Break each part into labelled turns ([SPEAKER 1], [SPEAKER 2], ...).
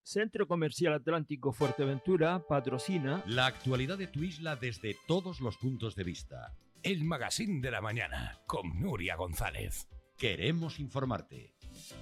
[SPEAKER 1] Centro Comercial Atlántico Fuerteventura patrocina
[SPEAKER 2] la actualidad de tu isla desde todos los puntos de vista.
[SPEAKER 3] El Magazín de la Mañana con Nuria González.
[SPEAKER 2] Queremos informarte.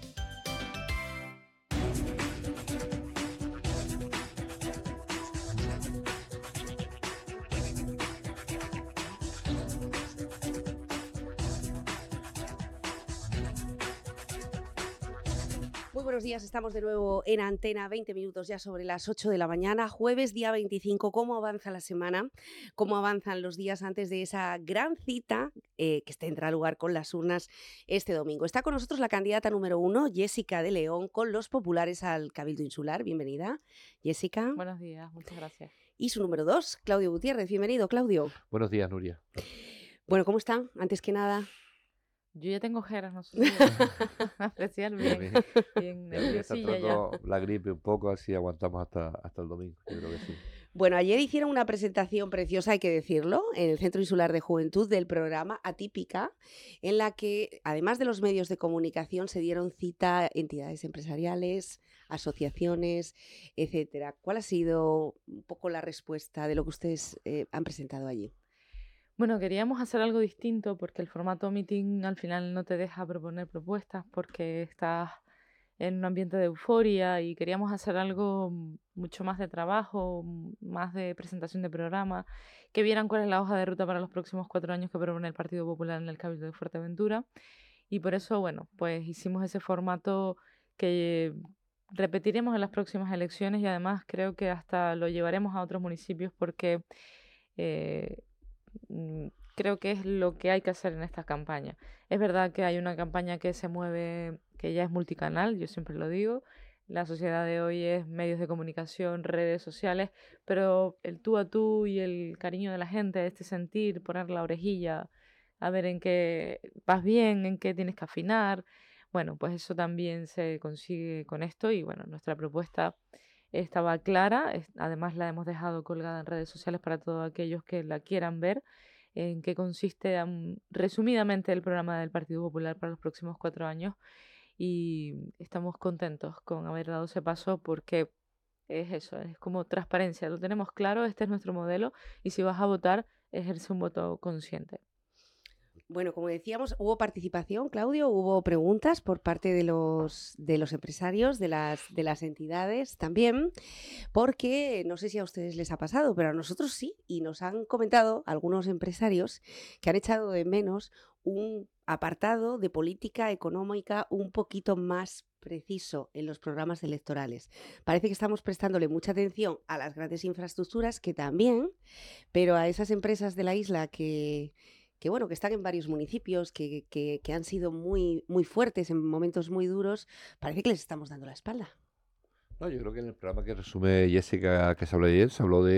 [SPEAKER 4] Muy buenos días, estamos de nuevo en Antena, 20 minutos ya sobre las 8 de la mañana, jueves día 25. ¿Cómo avanza la semana? ¿Cómo avanzan los días antes de esa gran cita que tendrá lugar con las urnas este domingo? Está con nosotros la candidata número 1, Jessica de León, con los populares al Cabildo Insular. Bienvenida, Jessica.
[SPEAKER 5] Buenos días, muchas gracias.
[SPEAKER 4] Y su número 2, Claudio Gutiérrez. Bienvenido, Claudio.
[SPEAKER 6] Buenos días, Nuria.
[SPEAKER 4] Bueno, ¿cómo están? Antes que nada...
[SPEAKER 5] Yo ya tengo jeras, no sé si apreciar bien nerviosilla ya.
[SPEAKER 6] La gripe un poco, así aguantamos hasta el domingo, yo creo que sí.
[SPEAKER 4] Bueno, ayer hicieron una presentación preciosa, hay que decirlo, en el Centro Insular de Juventud del programa Atípica, en la que, además de los medios de comunicación, se dieron cita entidades empresariales, asociaciones, etcétera. ¿Cuál ha sido un poco la respuesta de lo que ustedes han presentado allí?
[SPEAKER 5] Bueno, queríamos hacer algo distinto porque el formato meeting al final no te deja proponer propuestas porque estás en un ambiente de euforia y queríamos hacer algo mucho más de trabajo, más de presentación de programa, que vieran cuál es la hoja de ruta para los próximos 4 años que propone el Partido Popular en el Cabildo de Fuerteventura. Y por eso, bueno, pues hicimos ese formato que repetiremos en las próximas elecciones y además creo que hasta lo llevaremos a otros municipios porque... creo que es lo que hay que hacer en esta campaña. Es verdad que hay una campaña que se mueve, que ya es multicanal, yo siempre lo digo. La sociedad de hoy es medios de comunicación, redes sociales, pero el tú a tú y el cariño de la gente, este sentir, poner la orejilla, a ver en qué vas bien, en qué tienes que afinar. Bueno, pues eso también se consigue con esto y bueno, nuestra propuesta estaba clara, además la hemos dejado colgada en redes sociales para todos aquellos que la quieran ver, en qué consiste resumidamente el programa del Partido Popular para los próximos 4 años y estamos contentos con haber dado ese paso porque es eso, es como transparencia, lo tenemos claro, este es nuestro modelo y si vas a votar, ejerce un voto consciente.
[SPEAKER 4] Bueno, como decíamos, hubo participación, Claudio, hubo preguntas por parte de los empresarios, de las entidades también, porque no sé si a ustedes les ha pasado, pero a nosotros sí, y nos han comentado algunos empresarios que han echado de menos un apartado de política económica un poquito más preciso en los programas electorales. Parece que estamos prestándole mucha atención a las grandes infraestructuras, que también, pero a esas empresas de la isla que están en varios municipios, que han sido muy, muy fuertes en momentos muy duros, parece que les estamos dando la espalda.
[SPEAKER 6] No, yo creo que en el programa que resume Jessica, que se habló ayer,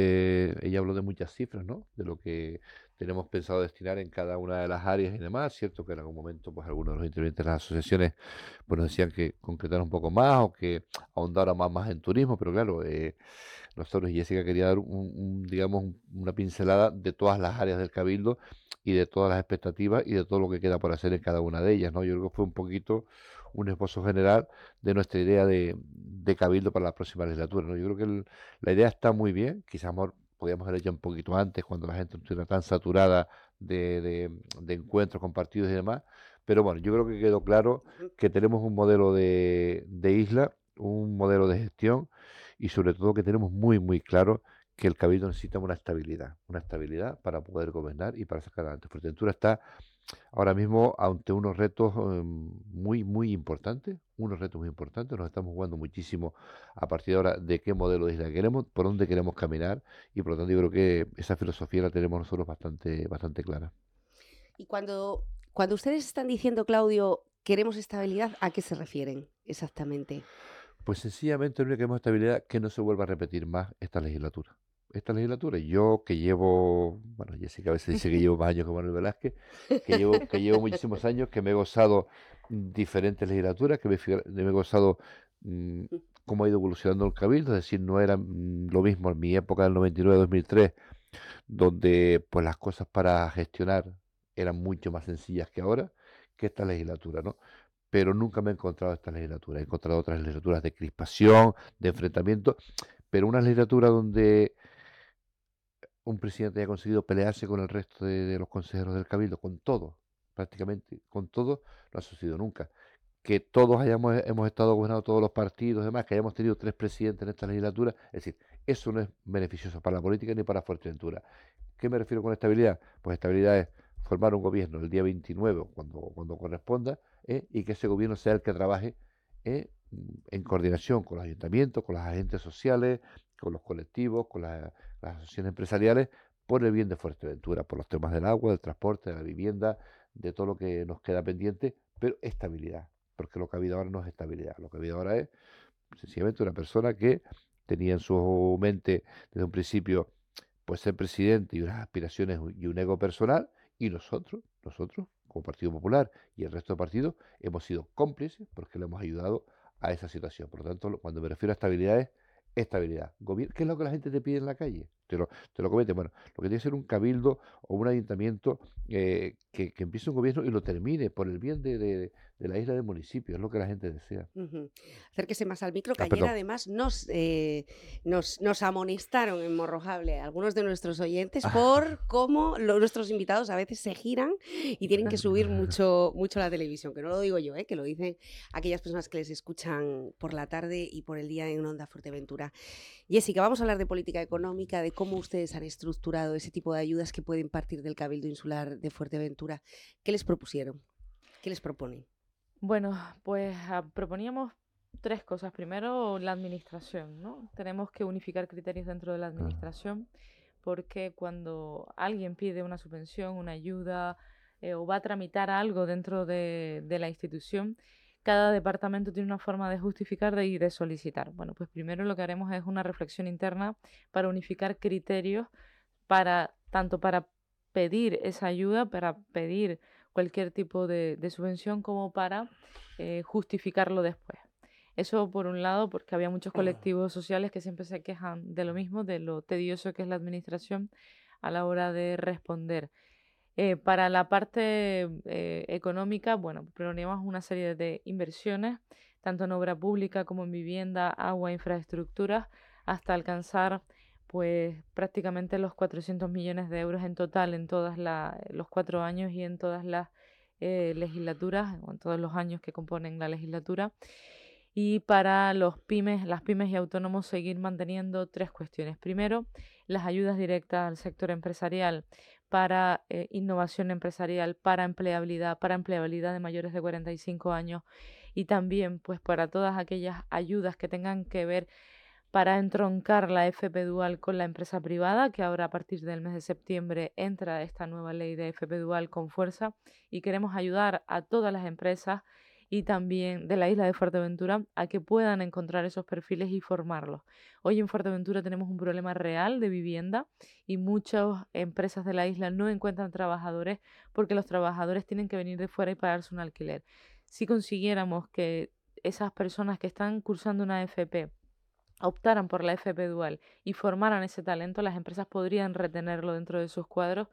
[SPEAKER 6] ella habló de muchas cifras, ¿no? De lo que tenemos pensado destinar en cada una de las áreas y demás. Cierto que en algún momento, pues algunos de los intervinientes de las asociaciones, pues nos decían que concretaran un poco más o que ahondaran más en turismo, pero claro, nosotros y Jessica quería dar digamos, una pincelada de todas las áreas del Cabildo y de todas las expectativas y de todo lo que queda por hacer en cada una de ellas, ¿no? Yo creo que fue un poquito un esbozo general de nuestra idea de Cabildo para la próxima legislatura, ¿no? Yo creo que la idea está muy bien, quizás podíamos haber hecho un poquito antes, cuando la gente no estuviera tan saturada de encuentros compartidos y demás, pero bueno, yo creo que quedó claro que tenemos un modelo de isla, un modelo de gestión y sobre todo que tenemos muy, muy claro que el Cabildo necesita una estabilidad para poder gobernar y para sacar adelante. Fuerteventura está ahora mismo ante unos retos muy, muy importantes, nos estamos jugando muchísimo a partir de ahora de qué modelo de isla queremos, por dónde queremos caminar y por lo tanto yo creo que esa filosofía la tenemos nosotros bastante, bastante clara.
[SPEAKER 4] Y cuando ustedes están diciendo, Claudio, queremos estabilidad, ¿a qué se refieren exactamente?
[SPEAKER 6] Pues sencillamente queremos estabilidad, que no se vuelva a repetir más esta legislatura. Yo que llevo, bueno, Jessica a veces dice que llevo más años que Manuel Velázquez, que llevo muchísimos años, que me he gozado diferentes legislaturas, que me he gozado cómo ha ido evolucionando el Cabildo, es decir, no era lo mismo en mi época del 99-2003, donde pues las cosas para gestionar eran mucho más sencillas que ahora, que esta legislatura, ¿no? pero nunca me he encontrado esta legislatura. He encontrado otras legislaturas de crispación, de enfrentamiento, pero una legislatura donde un presidente haya conseguido pelearse con el resto de los consejeros del Cabildo, con todos, prácticamente, con todos, no ha sucedido nunca. Que todos hemos estado gobernando todos los partidos, demás, que hayamos tenido 3 presidentes en esta legislatura, es decir, eso no es beneficioso para la política ni para Fuerteventura. ¿Qué me refiero con estabilidad? Pues estabilidad es formar un gobierno el día 29, cuando corresponda, y que ese gobierno sea el que trabaje en coordinación con los ayuntamientos, con los agentes sociales, con los colectivos, con las asociaciones empresariales, por el bien de Fuerteventura, por los temas del agua, del transporte, de la vivienda, de todo lo que nos queda pendiente, pero estabilidad, porque lo que ha habido ahora no es estabilidad, lo que ha habido ahora es sencillamente una persona que tenía en su mente desde un principio pues ser presidente y unas aspiraciones y un ego personal, y nosotros, como Partido Popular y el resto de partidos, hemos sido cómplices porque le hemos ayudado a esa situación. Por lo tanto, cuando me refiero a estabilidad es estabilidad. ¿Qué es lo que la gente te pide en la calle? Te lo comete. Bueno, lo que tiene que ser un cabildo o un ayuntamiento que empiece un gobierno y lo termine por el bien de la isla del municipio. Es lo que la gente desea.
[SPEAKER 4] Acérquese más al micro, que ayer
[SPEAKER 6] perdón.
[SPEAKER 4] además nos amonestaron en Morrojable algunos de nuestros oyentes por cómo nuestros invitados a veces se giran y tienen que subir mucho la televisión, que no lo digo yo, que lo dicen aquellas personas que les escuchan por la tarde y por el día en Onda Fuerteventura. Jessica, vamos a hablar de política económica, de cómo ustedes han estructurado ese tipo de ayudas que pueden partir del Cabildo Insular de Fuerteventura. ¿Qué les propusieron? ¿Qué les proponen?
[SPEAKER 5] Bueno, pues proponíamos 3 cosas. Primero, la administración, ¿no? Tenemos que unificar criterios dentro de la administración, porque cuando alguien pide una subvención, una ayuda o va a tramitar algo dentro de la institución, cada departamento tiene una forma de justificar y de solicitar. Bueno, pues primero lo que haremos es una reflexión interna para unificar criterios tanto para pedir esa ayuda, para pedir cualquier tipo de subvención, como para justificarlo después. Eso por un lado, porque había muchos colectivos sociales que siempre se quejan de lo mismo, de lo tedioso que es la administración a la hora de responder. Para la parte económica, bueno, proponíamos una serie de inversiones, tanto en obra pública como en vivienda, agua, infraestructuras, hasta alcanzar pues prácticamente los 400 millones de euros en total en todos los 4 años y en todas las legislaturas, o en todos los años que componen la legislatura. Y para las pymes y autónomos, seguir manteniendo 3 cuestiones. Primero, las ayudas directas al sector empresarial para innovación empresarial, para empleabilidad de mayores de 45 años, y también pues para todas aquellas ayudas que tengan que ver para entroncar la FP Dual con la empresa privada, que ahora a partir del mes de septiembre entra esta nueva ley de FP Dual con fuerza, y queremos ayudar a todas las empresas y también de la isla de Fuerteventura a que puedan encontrar esos perfiles y formarlos. Hoy en Fuerteventura tenemos un problema real de vivienda y muchas empresas de la isla no encuentran trabajadores porque los trabajadores tienen que venir de fuera y pagarse un alquiler. Si consiguiéramos que esas personas que están cursando una FP optaran por la FP Dual y formaran ese talento, las empresas podrían retenerlo dentro de sus cuadros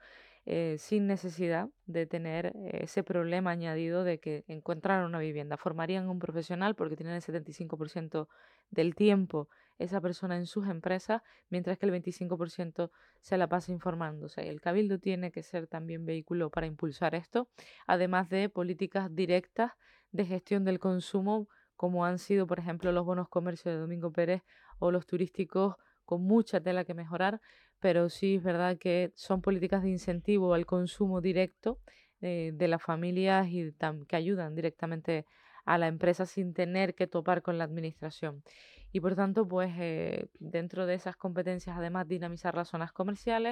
[SPEAKER 5] sin necesidad de tener ese problema añadido de que encontraran una vivienda. Formarían un profesional porque tienen el 75% del tiempo esa persona en sus empresas, mientras que el 25% se la pasa informándose. El Cabildo tiene que ser también vehículo para impulsar esto, además de políticas directas de gestión del consumo, como han sido, por ejemplo, los bonos comercio de Domingo Pérez o los turísticos, con mucha tela que mejorar, pero sí es verdad que son políticas de incentivo al consumo directo de las familias y que ayudan directamente a la empresa sin tener que topar con la administración. Y por tanto, pues dentro de esas competencias, además, dinamizar las zonas comerciales,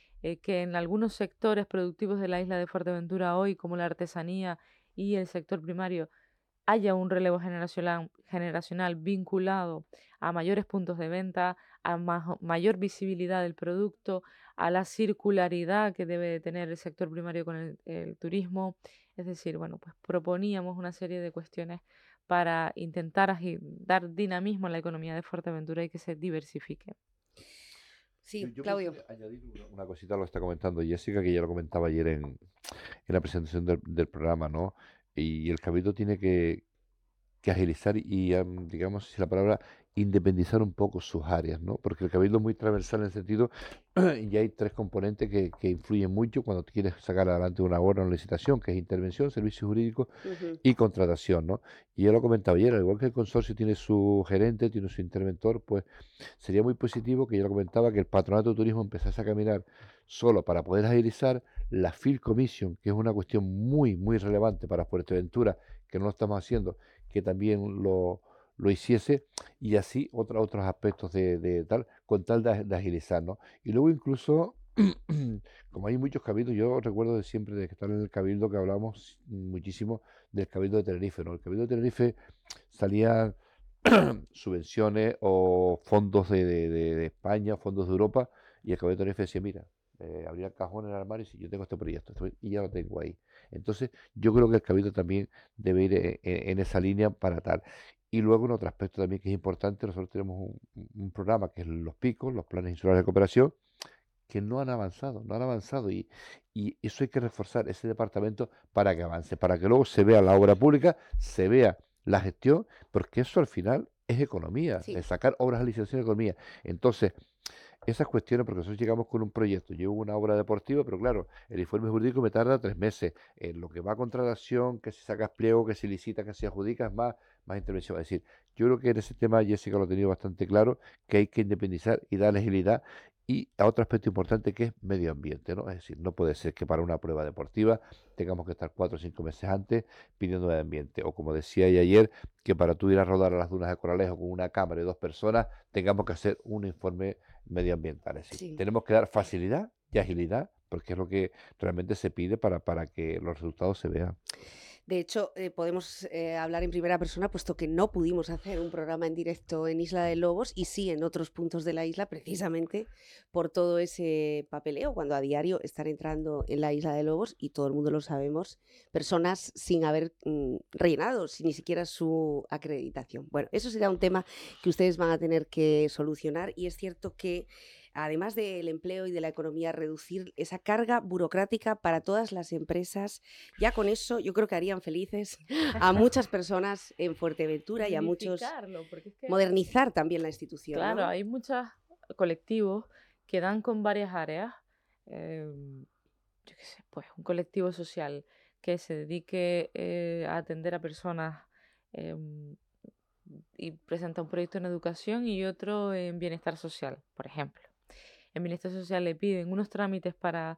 [SPEAKER 5] que en algunos sectores productivos de la isla de Fuerteventura hoy, como la artesanía y el sector primario, haya un relevo generacional vinculado a mayores puntos de venta, a mayor visibilidad del producto, a la circularidad que debe de tener el sector primario con el turismo. Es decir, bueno, pues proponíamos una serie de cuestiones para intentar dar dinamismo a la economía de Fuerteventura y que se diversifique.
[SPEAKER 4] Sí,
[SPEAKER 6] Yo
[SPEAKER 4] Claudio.
[SPEAKER 6] quería añadir una cosita, lo está comentando Jessica, que ya lo comentaba ayer en la presentación del programa, ¿no? y el Cabildo tiene que agilizar y, digamos, si la palabra, independizar un poco sus áreas, ¿no? Porque el Cabildo es muy transversal en el sentido, y hay tres componentes que influyen mucho cuando quieres sacar adelante una obra o una licitación, que es intervención, servicios jurídicos y contratación, ¿no? Y yo lo comentaba ayer, al igual que el consorcio tiene su gerente, tiene su interventor, pues sería muy positivo que yo lo comentaba, que el Patronato de Turismo empezase a caminar solo para poder agilizar la Field Commission, que es una cuestión muy, muy relevante para Fuerteventura, que no lo estamos haciendo, que también lo hiciese, y así otros aspectos de tal, con tal de agilizar, ¿no? Y luego incluso, como hay muchos cabildos, yo recuerdo de siempre de que estar en el cabildo que hablamos muchísimo del cabildo de Tenerife, ¿no? El cabildo de Tenerife salían subvenciones o fondos de España, fondos de Europa, y el cabildo de Tenerife decía, mira, abría el cajón en el armario y decía, yo tengo este proyecto, y ya lo tengo ahí. Entonces, yo creo que el cabildo también debe ir en esa línea para tal. Y luego, en otro aspecto también que es importante, nosotros tenemos un programa que es los PICOS, los Planes Insulares de Cooperación, que no han avanzado, y eso hay que reforzar ese departamento para que avance, para que luego se vea la obra pública, se vea la gestión, porque eso al final es economía,
[SPEAKER 4] Sí.
[SPEAKER 6] es sacar obras de licitación de economía. Entonces, esas cuestiones, porque nosotros llegamos con un proyecto, llevo una obra deportiva, pero claro, el informe jurídico me tarda 3 meses. En lo que va a contratación, que si sacas pliego, que si licita, que si adjudicas, más intervención. Es decir, yo creo que en ese tema Jessica lo ha tenido bastante claro, que hay que independizar y dar agilidad. Y a otro aspecto importante que es medio ambiente, ¿no? Es decir, no puede ser que para una prueba deportiva tengamos que estar 4 o 5 meses antes pidiendo medio ambiente. O como decía ella ayer, que para tú ir a rodar a las dunas de Coralejo con una cámara y 2 personas, tengamos que hacer un informe medioambiental. Es decir,
[SPEAKER 4] Sí.
[SPEAKER 6] tenemos que dar facilidad y agilidad, porque es lo que realmente se pide para que los resultados se vean.
[SPEAKER 4] De hecho, podemos hablar en primera persona, puesto que no pudimos hacer un programa en directo en Isla de Lobos y sí en otros puntos de la isla, precisamente por todo ese papeleo, cuando a diario están entrando en la Isla de Lobos, y todo el mundo lo sabemos, personas sin haber rellenado ni siquiera su acreditación. Bueno, eso será un tema que ustedes van a tener que solucionar, y es cierto que además del empleo y de la economía, reducir esa carga burocrática para todas las empresas. Ya con eso yo creo que harían felices a muchas personas en Fuerteventura y a muchos.
[SPEAKER 5] Dignificarlo, porque es que,
[SPEAKER 4] Modernizar también la institución,
[SPEAKER 5] claro,
[SPEAKER 4] ¿no?
[SPEAKER 5] hay muchos colectivos que dan con varias áreas. Yo qué sé, pues un colectivo social que se dedique a atender a personas y presenta un proyecto en educación y otro en bienestar social, por ejemplo. En bienestar social le piden unos trámites para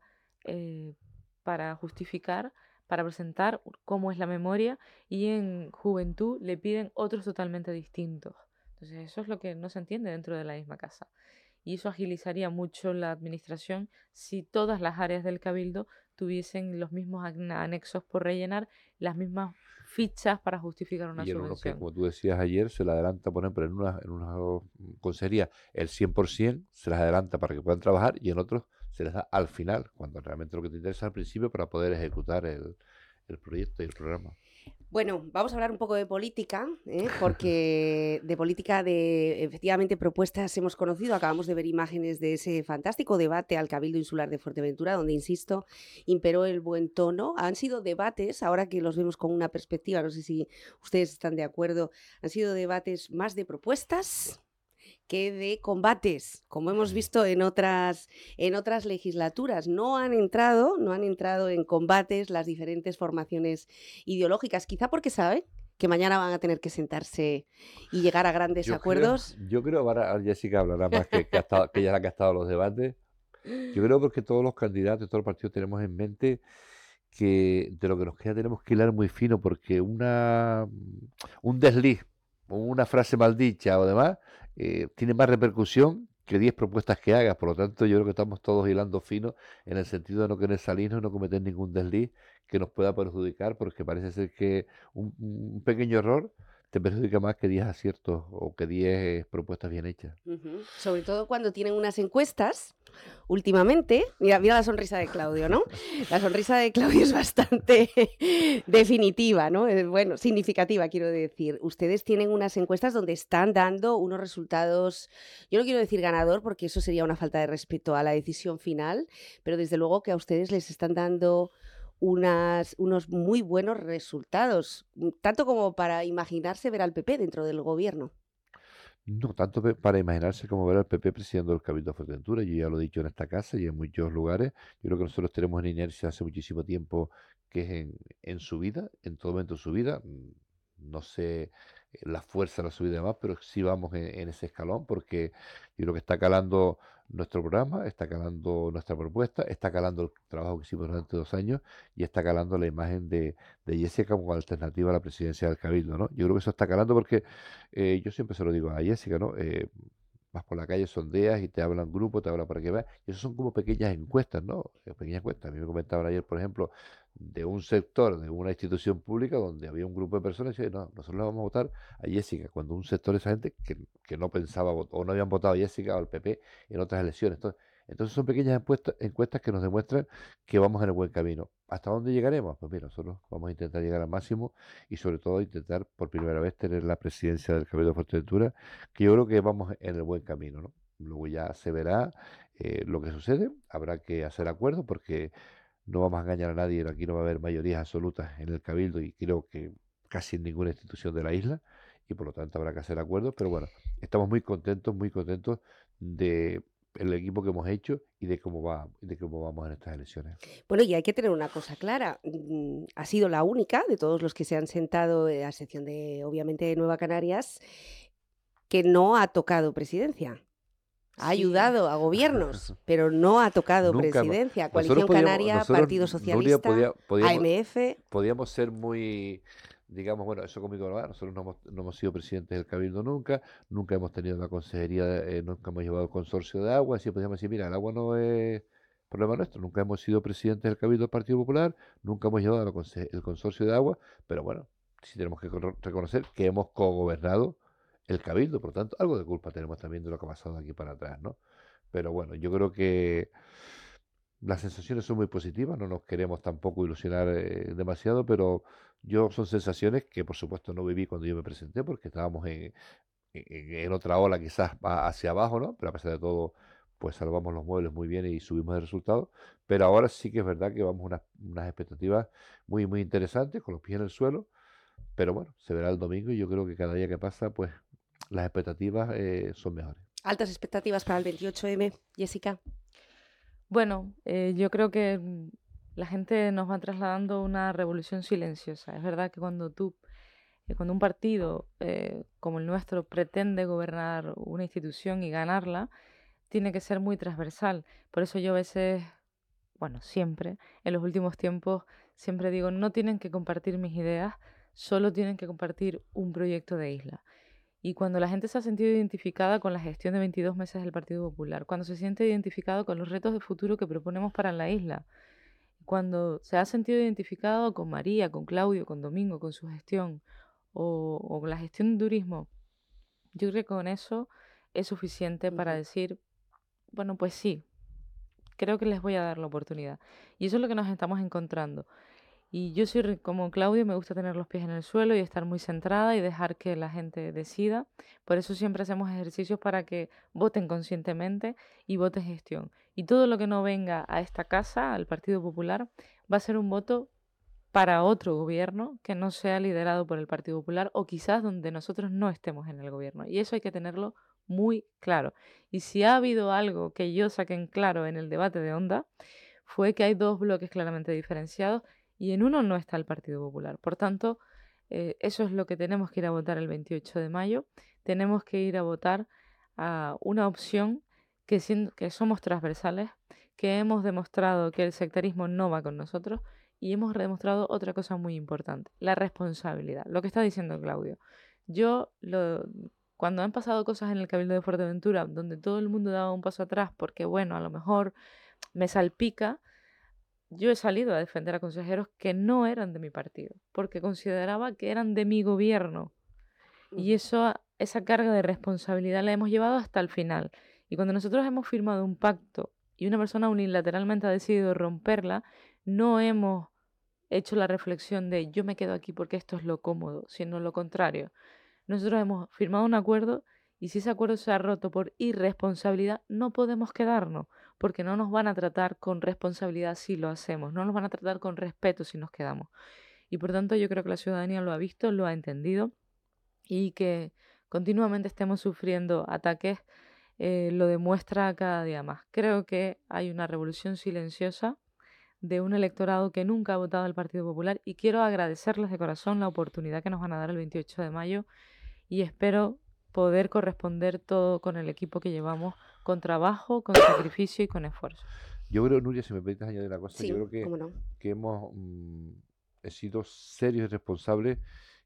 [SPEAKER 5] justificar, para presentar cómo es la memoria, y en juventud le piden otros totalmente distintos. Entonces eso es lo que no se entiende dentro de la misma casa. Y eso agilizaría mucho la administración si todas las áreas del Cabildo tuviesen los mismos anexos por rellenar, las mismas fichas para justificar una
[SPEAKER 6] Y en uno que,
[SPEAKER 5] subvención.
[SPEAKER 6] como tú decías ayer, se le adelanta, por ejemplo, en una consejería el 100% se les adelanta para que puedan trabajar, y en otros se les da al final, cuando realmente lo que te interesa al principio para poder ejecutar el proyecto y el programa.
[SPEAKER 4] Bueno, vamos a hablar un poco de política, porque de política, de efectivamente propuestas hemos conocido. Acabamos de ver imágenes de ese fantástico debate al Cabildo Insular de Fuerteventura, donde, insisto, imperó el buen tono. Han sido debates, ahora que los vemos con una perspectiva, no sé si ustedes están de acuerdo, han sido debates más de propuestas que de combates, como hemos visto en otras legislaturas. No han entrado en combates las diferentes formaciones ideológicas, quizá porque saben que mañana van a tener que sentarse y llegar a grandes acuerdos.
[SPEAKER 6] Yo creo, ahora Jessica hablará más que ella es la que ha estado en los debates. Yo creo porque todos los candidatos, todos los partidos tenemos en mente que de lo que nos queda tenemos que hilar muy fino, porque un desliz o una frase maldicha o demás tiene más repercusión que 10 propuestas que hagas. Por lo tanto, yo creo que estamos todos hilando fino en el sentido de no querer salirnos, no cometer ningún desliz que nos pueda perjudicar, porque parece ser que un pequeño error te perjudica más que 10 aciertos o que 10 propuestas bien hechas.
[SPEAKER 4] Sobre todo cuando tienen unas encuestas. Últimamente, mira la sonrisa de Claudio, ¿no? La sonrisa de Claudio es bastante definitiva, ¿no? Bueno, significativa, quiero decir. Ustedes tienen unas encuestas donde están dando unos resultados, yo no quiero decir ganador, porque eso sería una falta de respeto a la decisión final, pero desde luego que a ustedes les están dando unos muy buenos resultados, tanto como para imaginarse ver al PP dentro del gobierno.
[SPEAKER 6] No tanto para imaginarse como ver al PP presidiendo el Cabildo de Fuerteventura. Yo ya lo he dicho en esta casa y en muchos lugares. Yo creo que nosotros tenemos en inercia hace muchísimo tiempo que es en subida, en todo momento subida. No sé la fuerza de la subida y demás, pero sí vamos en ese escalón porque yo creo que está calando nuestro programa, está calando nuestra propuesta, está calando el trabajo que hicimos durante 2 años y está calando la imagen de Jessica como alternativa a la presidencia del Cabildo, ¿no? Yo creo que eso está calando porque yo siempre se lo digo a Jessica, ¿no? Vas por la calle, sondeas y te hablan grupos, te hablan para que veas. Y eso son como pequeñas encuestas, ¿no? Pequeñas encuestas. A mí me comentaban ayer, por ejemplo, de un sector, de una institución pública donde había un grupo de personas y decían, no, nosotros le vamos a votar a Jessica, cuando un sector de esa gente que no pensaba o no habían votado a Jessica o al PP en otras elecciones. Entonces son pequeñas encuestas que nos demuestran que vamos en el buen camino. ¿Hasta dónde llegaremos? Pues mira, nosotros vamos a intentar llegar al máximo y sobre todo intentar por primera vez tener la presidencia del Cabildo de Fuerteventura, que yo creo que vamos en el buen camino, ¿no? Luego ya se verá lo que sucede, habrá que hacer acuerdos porque no vamos a engañar a nadie, aquí no va a haber mayorías absolutas en el Cabildo y creo que casi en ninguna institución de la isla y por lo tanto habrá que hacer acuerdos, pero bueno, estamos muy contentos de el equipo que hemos hecho y de cómo vamos en estas elecciones.
[SPEAKER 4] Bueno, y hay que tener una cosa clara, ha sido la única de todos los que se han sentado, a excepción de, obviamente, de Nueva Canarias, que no ha tocado presidencia. Ha
[SPEAKER 5] Sí.
[SPEAKER 4] ayudado a gobiernos, pero no ha tocado
[SPEAKER 6] Nunca
[SPEAKER 4] presidencia.
[SPEAKER 6] nosotros
[SPEAKER 4] Coalición Canaria,
[SPEAKER 6] nosotros,
[SPEAKER 4] Partido
[SPEAKER 6] Nuria,
[SPEAKER 4] Socialista, AMF.
[SPEAKER 6] podíamos ser muy, digamos, bueno, eso conmigo no va, nosotros no hemos sido presidentes del Cabildo nunca hemos tenido la consejería, nunca hemos llevado el consorcio de agua, así podíamos decir, mira, el agua no es problema nuestro, nunca hemos sido presidentes del Cabildo del Partido Popular, nunca hemos llevado el consorcio de agua, pero bueno, sí tenemos que reconocer que hemos cogobernado el Cabildo, por lo tanto, algo de culpa tenemos también de lo que ha pasado de aquí para atrás, ¿no? Pero bueno, yo creo que las sensaciones son muy positivas, no nos queremos tampoco ilusionar demasiado, pero son sensaciones que por supuesto no viví cuando yo me presenté, porque estábamos en otra ola quizás hacia abajo, ¿no? Pero a pesar de todo, pues salvamos los muebles muy bien y subimos el resultado. Pero ahora sí que es verdad que vamos unas expectativas muy, muy interesantes, con los pies en el suelo. Pero bueno, se verá el domingo y yo creo que cada día que pasa, pues las expectativas son mejores.
[SPEAKER 4] Altas expectativas para el 28M, Jessica.
[SPEAKER 5] Bueno, yo creo que la gente nos va trasladando una revolución silenciosa. Es verdad que cuando un partido como el nuestro pretende gobernar una institución y ganarla, tiene que ser muy transversal. Por eso yo a veces, bueno, siempre, en los últimos tiempos, siempre digo, no tienen que compartir mis ideas, solo tienen que compartir un proyecto de isla. Y cuando la gente se ha sentido identificada con la gestión de 22 meses del Partido Popular, cuando se siente identificado con los retos de futuro que proponemos para la isla, cuando se ha sentido identificado con María, con Claudio, con Domingo, con su gestión o con la gestión de turismo, yo creo que con eso es suficiente para decir, bueno, pues sí, creo que les voy a dar la oportunidad. Y eso es lo que nos estamos encontrando. Y yo soy como Claudio, me gusta tener los pies en el suelo y estar muy centrada y dejar que la gente decida. Por eso siempre hacemos ejercicios para que voten conscientemente y voten gestión. Y todo lo que no venga a esta casa, al Partido Popular, va a ser un voto para otro gobierno que no sea liderado por el Partido Popular o quizás donde nosotros no estemos en el gobierno. Y eso hay que tenerlo muy claro. Y si ha habido algo que yo saqué en claro en el debate de Onda, fue que hay dos bloques claramente diferenciados y en uno no está el Partido Popular. Por tanto, eso es lo que tenemos que ir a votar el 28 de mayo. Tenemos que ir a votar a una opción que somos transversales, que hemos demostrado que el sectarismo no va con nosotros y hemos demostrado otra cosa muy importante, la responsabilidad. Lo que está diciendo Claudio. Cuando han pasado cosas en el Cabildo de Fuerteventura donde todo el mundo daba un paso atrás porque, bueno, a lo mejor me salpica, yo he salido a defender a consejeros que no eran de mi partido, porque consideraba que eran de mi gobierno. Y esa carga de responsabilidad la hemos llevado hasta el final. Y cuando nosotros hemos firmado un pacto y una persona unilateralmente ha decidido romperla, no hemos hecho la reflexión de yo me quedo aquí porque esto es lo cómodo, sino lo contrario. Nosotros hemos firmado un acuerdo y si ese acuerdo se ha roto por irresponsabilidad, no podemos quedarnos, porque no nos van a tratar con responsabilidad si lo hacemos, no nos van a tratar con respeto si nos quedamos. Y por tanto yo creo que la ciudadanía lo ha visto, lo ha entendido, y que continuamente estemos sufriendo ataques lo demuestra cada día más. Creo que hay una revolución silenciosa de un electorado que nunca ha votado al Partido Popular, y quiero agradecerles de corazón la oportunidad que nos van a dar el 28 de mayo, y espero poder corresponder todo con el equipo que llevamos, con trabajo, con sacrificio y con esfuerzo.
[SPEAKER 6] Yo creo, Nuria, si me permites añadir una cosa,
[SPEAKER 4] Sí,
[SPEAKER 6] yo creo
[SPEAKER 4] cómo no.
[SPEAKER 6] que hemos sido serios y responsables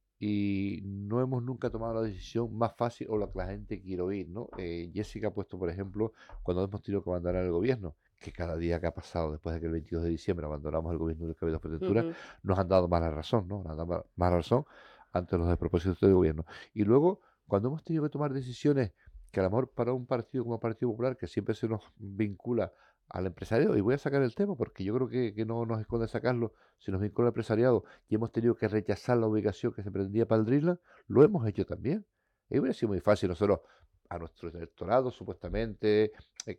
[SPEAKER 6] y no hemos nunca tomado la decisión más fácil o la que la gente quiere oír, ¿no? Jessica ha puesto, por ejemplo, cuando hemos tenido que abandonar el gobierno, que cada día que ha pasado después de que el 22 de diciembre abandonamos el gobierno del Cabildo de Fuerteventura,
[SPEAKER 4] Ujú.
[SPEAKER 6] nos han dado más la razón, ¿no? Nos han dado más razón ante los despropósitos del gobierno. Y luego, cuando hemos tenido que tomar decisiones que a lo mejor para un partido como el Partido Popular, que siempre se nos vincula al empresariado, y voy a sacar el tema porque yo creo que no nos esconde sacarlo, si nos vincula al empresariado y hemos tenido que rechazar la ubicación que se pretendía para el Dreamland, lo hemos hecho también. Y hubiera sido muy fácil nosotros, a nuestro electorado supuestamente,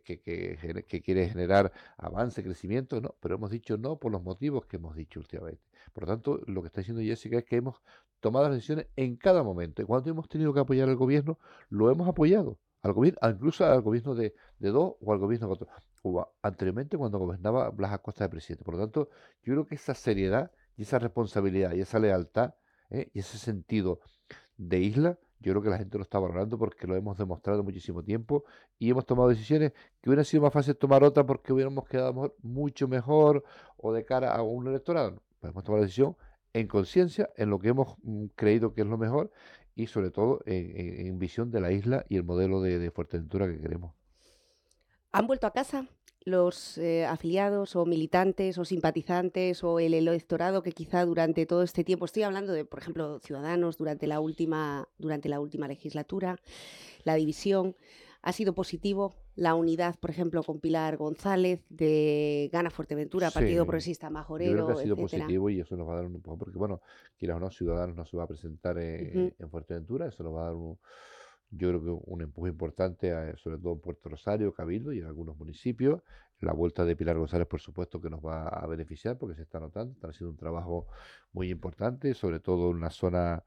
[SPEAKER 6] que quiere generar avance, crecimiento, no, pero hemos dicho no por los motivos que hemos dicho últimamente. Por lo tanto, lo que está diciendo Jessica es que hemos tomado las decisiones en cada momento. Y cuando hemos tenido que apoyar al gobierno, lo hemos apoyado. Al gobierno, incluso al gobierno de dos o al gobierno de otro. Anteriormente cuando gobernaba Blas Acosta de presidente. Por lo tanto, yo creo que esa seriedad y esa responsabilidad y esa lealtad y ese sentido de isla, yo creo que la gente lo está valorando porque lo hemos demostrado muchísimo tiempo y hemos tomado decisiones que hubieran sido más fácil tomar otras porque hubiéramos quedado mucho mejor o de cara a un electorado. Pues hemos tomado la decisión en conciencia, en lo que hemos creído que es lo mejor y sobre todo en visión de la isla y el modelo de Fuerteventura que queremos.
[SPEAKER 4] ¿Han vuelto a casa los afiliados o militantes o simpatizantes o el electorado que quizá durante todo este tiempo, estoy hablando de, por ejemplo, Ciudadanos durante la última legislatura, la división, ha sido positivo? La unidad, por ejemplo, con Pilar González de Gana Fuerteventura, Partido
[SPEAKER 6] Sí,
[SPEAKER 4] Progresista
[SPEAKER 6] yo creo que
[SPEAKER 4] Majorero,
[SPEAKER 6] ha sido
[SPEAKER 4] etcétera.
[SPEAKER 6] positivo y eso nos va a dar un empujón, porque bueno, quieras o no, Ciudadanos no se va a presentar
[SPEAKER 4] Ujú.
[SPEAKER 6] en Fuerteventura, eso nos va a dar yo creo que un empuje importante, sobre todo en Puerto Rosario, Cabildo y en algunos municipios. La vuelta de Pilar González, por supuesto, que nos va a beneficiar porque se está notando, está haciendo un trabajo muy importante, sobre todo en una zona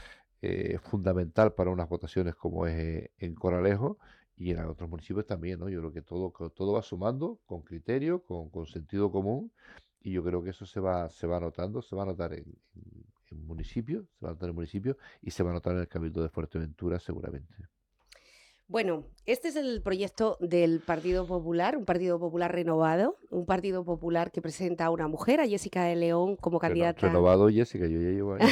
[SPEAKER 6] fundamental para unas votaciones como es en Coralejo y en otros municipios también, ¿no? Yo creo que todo va sumando con criterio, con sentido común y yo creo que eso se va notando, se va a notar en municipios, se va a notar en municipios y se va a notar en el Cabildo de Fuerteventura seguramente.
[SPEAKER 4] Bueno, este es el proyecto del Partido Popular, un Partido Popular renovado, un Partido Popular que presenta a una mujer, a Jessica de León, como candidata.
[SPEAKER 6] Renovado, Jessica, yo ya llevo años.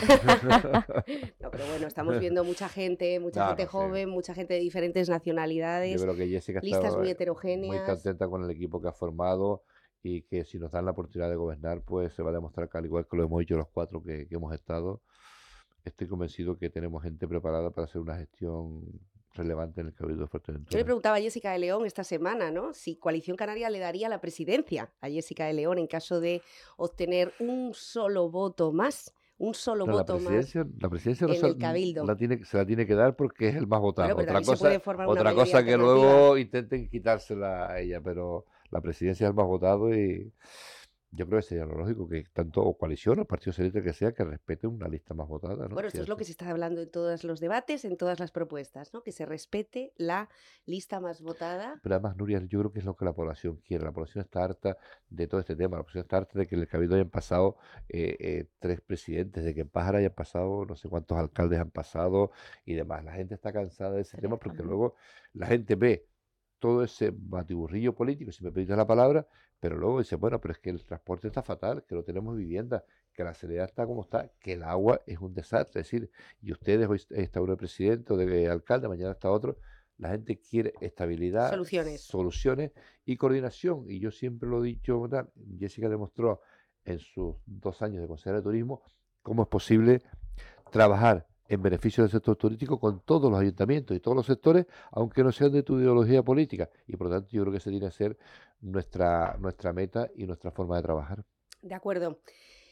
[SPEAKER 4] No, pero bueno, estamos viendo mucha gente
[SPEAKER 6] No,
[SPEAKER 4] gente
[SPEAKER 6] no, sí.
[SPEAKER 4] joven, mucha gente de diferentes
[SPEAKER 6] Yo
[SPEAKER 4] nacionalidades,
[SPEAKER 6] creo que Jessica
[SPEAKER 4] listas
[SPEAKER 6] está
[SPEAKER 4] muy
[SPEAKER 6] muy
[SPEAKER 4] heterogéneas.
[SPEAKER 6] contenta con el equipo que ha formado y que si nos dan la oportunidad de gobernar, pues se va a demostrar que al igual que lo hemos hecho los cuatro que hemos estado, estoy convencido que tenemos gente preparada para hacer una gestión relevante en el Cabildo de
[SPEAKER 4] Yo le
[SPEAKER 6] Fuerteventura.
[SPEAKER 4] preguntaba a Jessica de León esta semana, ¿no? Si Coalición Canaria le daría la presidencia a Jessica de León en caso de obtener un solo voto más, un solo
[SPEAKER 6] No, la
[SPEAKER 4] voto más
[SPEAKER 6] presidencia no
[SPEAKER 4] en el Cabildo.
[SPEAKER 6] se la tiene que dar porque es el más votado.
[SPEAKER 4] Bueno, pero
[SPEAKER 6] Otra
[SPEAKER 4] también se puede
[SPEAKER 6] cosa,
[SPEAKER 4] formar una
[SPEAKER 6] otra
[SPEAKER 4] mayoría
[SPEAKER 6] cosa que
[SPEAKER 4] alternativa.
[SPEAKER 6] luego intenten quitársela a ella, pero la presidencia es el más votado y yo creo que sería lo lógico que tanto o coalición o partido socialista que sea que respeten una lista más votada, ¿no?
[SPEAKER 4] Bueno,
[SPEAKER 6] Si
[SPEAKER 4] esto es lo
[SPEAKER 6] así-
[SPEAKER 4] que se está hablando en todos los debates, en todas las propuestas, ¿no? Que se respete la lista más votada.
[SPEAKER 6] Pero además, Nuria, yo creo que es lo que la población quiere. La población está harta de todo este tema. La población está harta de que en el Cabildo hayan pasado 3 presidentes, de que en Pájara hayan pasado no sé cuántos alcaldes han pasado y demás. La gente está cansada de ese tema porque luego la gente ve todo ese batiburrillo político, si me permites la palabra, pero luego dice, bueno, pero es que el transporte está fatal, que no tenemos vivienda, que la sanidad está como está, que el agua es un desastre. Es decir, y ustedes hoy está uno de presidente o de alcalde, mañana está otro. La gente quiere estabilidad, soluciones y coordinación. Y yo siempre lo he dicho, ¿verdad? Jessica demostró en sus 2 años de consejera de turismo cómo es posible trabajar en beneficio del sector turístico con todos los ayuntamientos y todos los sectores, aunque no sean de tu ideología política. Y por lo tanto yo creo que ese tiene que ser nuestra meta y nuestra forma de trabajar.
[SPEAKER 4] De acuerdo.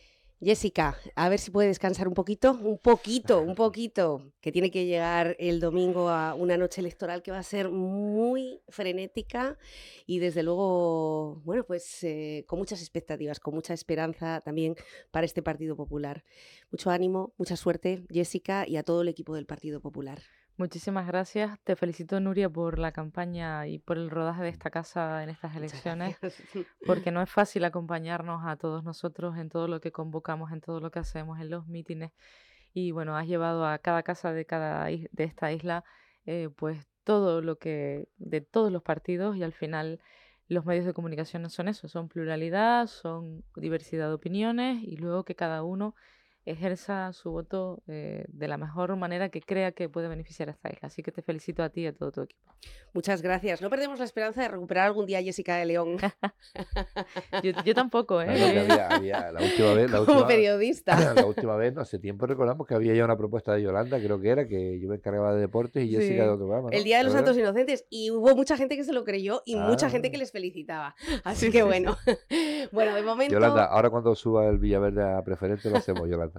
[SPEAKER 4] Jessica, a ver si puede descansar un poquito, que tiene que llegar el domingo a una noche electoral que va a ser muy frenética y desde luego, bueno, pues con muchas expectativas, con mucha esperanza también para este Partido Popular. Mucho ánimo, mucha suerte, Jessica, y a todo el equipo del Partido Popular.
[SPEAKER 5] Muchísimas gracias. Te felicito, Nuria, por la campaña y por el rodaje de esta casa en estas elecciones, porque no es fácil acompañarnos a todos nosotros en todo lo que convocamos, en todo lo que hacemos, en los mítines. Y bueno, has llevado a cada casa de esta isla, pues todo lo que de todos los partidos, y al final los medios de comunicación son eso, son pluralidad, son diversidad de opiniones, y luego que cada uno ejerza su voto de la mejor manera que crea que puede beneficiar a esta isla. Así que te felicito a ti y a todo tu equipo.
[SPEAKER 4] Muchas gracias. No perdemos la esperanza de recuperar algún día a Jessica de León.
[SPEAKER 5] Yo tampoco, ¿eh?
[SPEAKER 6] Había, la última vez,
[SPEAKER 4] como periodista.
[SPEAKER 6] La última vez, no hace tiempo recordamos que había ya una propuesta de Yolanda, creo que era, que yo me encargaba de deportes y Jessica de otro programa, ¿no?
[SPEAKER 4] El Día de los Santos Inocentes. Y hubo mucha gente que se lo creyó y mucha gente que les felicitaba. Así que bueno. Bueno, de momento...
[SPEAKER 6] Yolanda, ahora cuando suba el Villaverde a preferente lo hacemos, Yolanda.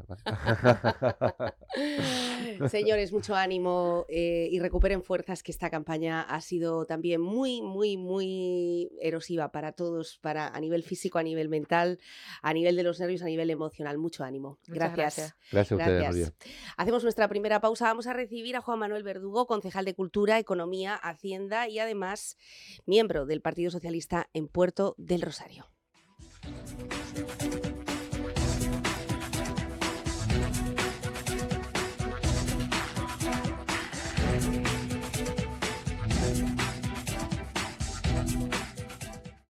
[SPEAKER 4] Señores, mucho ánimo y recuperen fuerzas, que esta campaña ha sido también muy, muy, muy erosiva para todos, a nivel físico, a nivel mental, a nivel de los nervios, a nivel emocional. Mucho ánimo. Gracias.
[SPEAKER 6] Gracias a ustedes, Nuria.
[SPEAKER 4] Hacemos nuestra primera pausa. Vamos a recibir a Juan Manuel Verdugo, concejal de Cultura, Economía, Hacienda y además miembro del Partido Socialista en Puerto del Rosario.